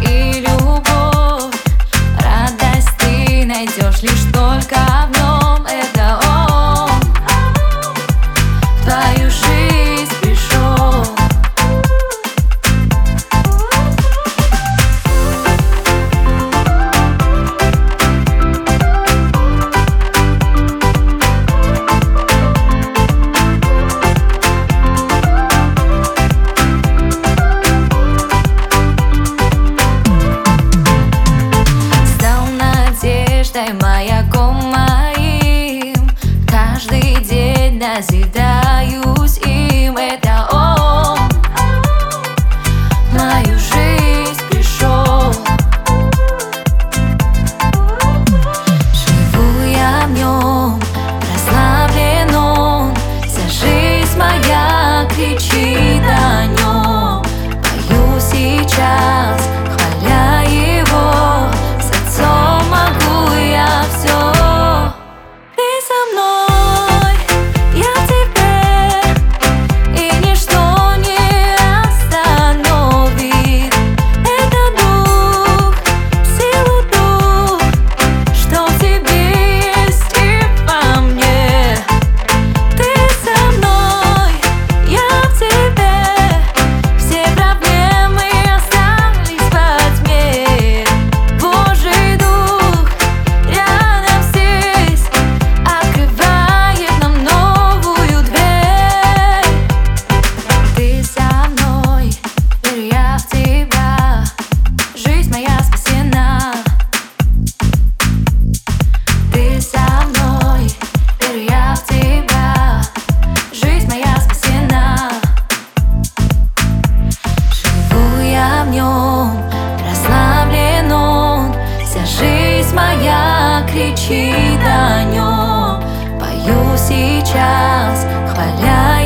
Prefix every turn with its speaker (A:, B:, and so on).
A: и любовь. Радость ты найдешь лишь только в нем. Это он в твою жизнь пришел. Маяком моим каждый день назидаюсь им. Это он в мою жизнь пришел. Живу я в нем, прославлен он. Вся жизнь моя кричит о нем. Пою сейчас, хваля его, с отцом могу я все. Ты со мной, я в тебе, и ничто не остановит. Это дух, силу дух, что в тебе есть и во мне. Ты со мной, я в тебе, все проблемы остались во тьме. Божий дух рядом здесь открывает нам новую дверь. Ты со мной, верю я в тебя, жизнь моя спасена. Ты со мной, верю я в тебя, жизнь моя спасена. Живу я в нем, прославлен он. Вся жизнь моя кричит о нем. Пою сейчас, хваля